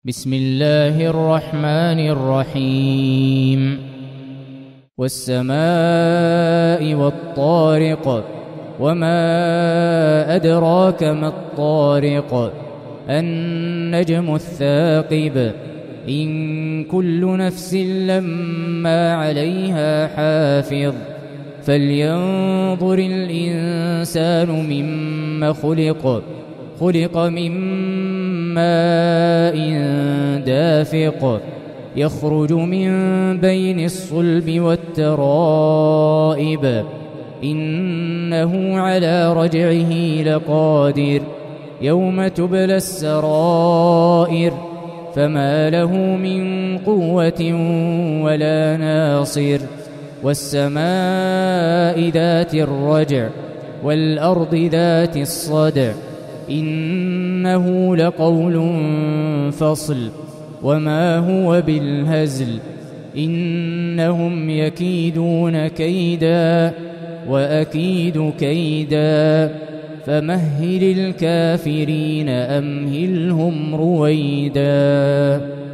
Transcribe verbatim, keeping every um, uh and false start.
بسم الله الرحمن الرحيم والسماء والطارق وما أدراك ما الطارق النجم الثاقب إن كل نفس لما عليها حافظ فلينظر الإنسان مما خلق خلق من ماء دافق يخرج من بين الصلب والترائب إنه على رجعه لقادر يوم تبلى السرائر فما له من قوة ولا ناصر والسماء ذات الرجع والأرض ذات الصدع إنه لقول فصل وما هو بالهزل إنهم يكيدون كيدا وأكيد كيدا فمهل الكافرين أمهلهم رويدا.